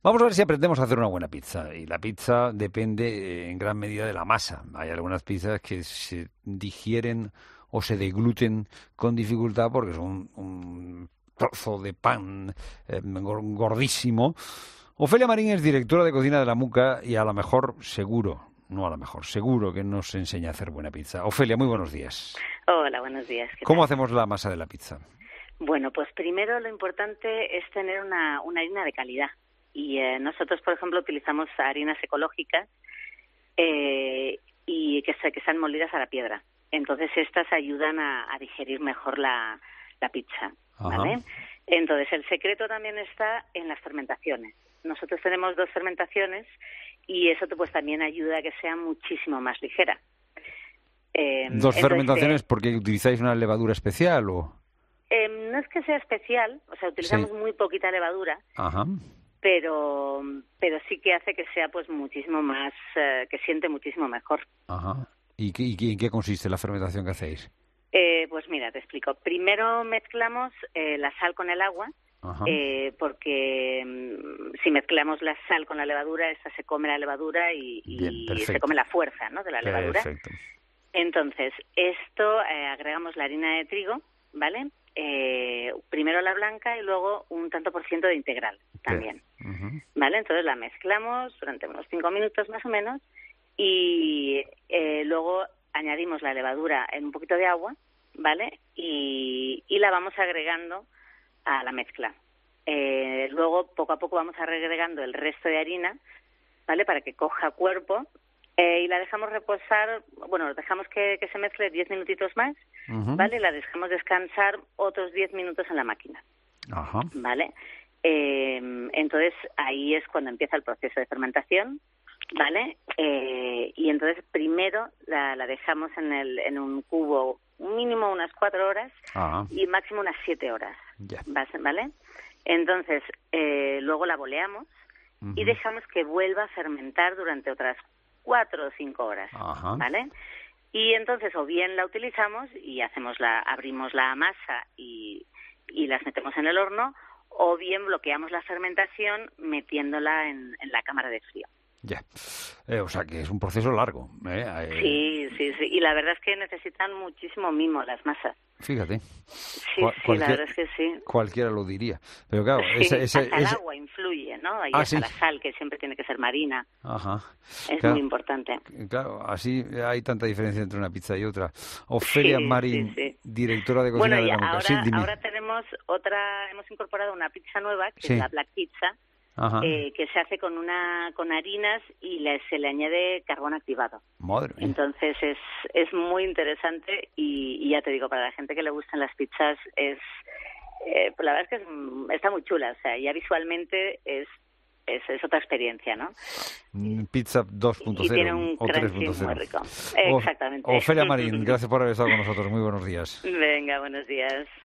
Vamos a ver si aprendemos a hacer una buena pizza. Y la pizza depende en gran medida de la masa. Hay algunas pizzas que se digieren o se degluten con dificultad porque son un trozo de pan gordísimo. Ofelia Marín es directora de cocina de La Muca y seguro que nos enseña a hacer buena pizza. Ofelia, muy buenos días. Hola, buenos días. ¿Cómo hacemos la masa de la pizza? Bueno, pues primero lo importante es tener una harina de calidad. Y nosotros, por ejemplo, utilizamos harinas ecológicas y que sean molidas a la piedra. Entonces, estas ayudan a digerir mejor la pizza, ¿vale? Ajá. Entonces, el secreto también está en las fermentaciones. Nosotros tenemos 2 fermentaciones y eso pues también ayuda a que sea muchísimo más ligera. ¿Dos fermentaciones porque utilizáis una levadura especial o...? No es que sea especial, o sea, utilizamos muy poquita levadura. Ajá. Pero sí que hace que sea pues muchísimo más, que siente muchísimo mejor. Ajá. ¿Y en qué consiste la fermentación que hacéis? Pues mira, te explico. Primero mezclamos la sal con el agua, porque si mezclamos la sal con la levadura, esta se come la levadura y se come la fuerza, ¿no?, de la levadura. Perfecto. Entonces, esto agregamos la harina de trigo, ¿vale? Primero la blanca y luego un tanto por ciento de integral también, ¿vale? Entonces la mezclamos durante unos 5 minutos más o menos y luego añadimos la levadura en un poquito de agua, ¿vale? Y la vamos agregando a la mezcla. Luego poco a poco vamos agregando el resto de harina, ¿vale?, para que coja cuerpo. Y la dejamos reposar, bueno, dejamos que se mezcle 10 minutitos más, ¿vale? La dejamos descansar otros 10 minutos en la máquina, ¿vale? Entonces, ahí es cuando empieza el proceso de fermentación, ¿vale? Y entonces, primero la dejamos en un cubo mínimo unas 4 horas y máximo unas 7 horas, ¿vale? Entonces, luego la boleamos y dejamos que vuelva a fermentar durante otras 4 o 5 horas, ¿vale? Y entonces o bien la utilizamos y abrimos la masa y las metemos en el horno, o bien bloqueamos la fermentación metiéndola en la cámara de frío. Ya, o sea que es un proceso largo. Sí, y la verdad es que necesitan muchísimo mimo las masas. Fíjate. Sí, la verdad es que sí. Cualquiera lo diría. Pero claro, hasta el agua influye, ¿no? Y hasta la sal, que siempre tiene que ser marina. Es muy importante. Claro, así hay tanta diferencia entre una pizza y otra. Ofelia Marín, directora de cocina de La Muca. Ahora tenemos hemos incorporado una pizza nueva, que es la Black Pizza, que se hace con harinas y se le añade carbón activado. Madre mía. Entonces es muy interesante y ya te digo, para la gente que le gustan las pizzas pues la verdad es que está muy chula, o sea, ya visualmente es otra experiencia, ¿no? Pizza 2.0 y tiene un o 3.0. muy rico. Exactamente. Ofelia Marín, gracias por haber estado con nosotros. Muy buenos días. Venga, buenos días.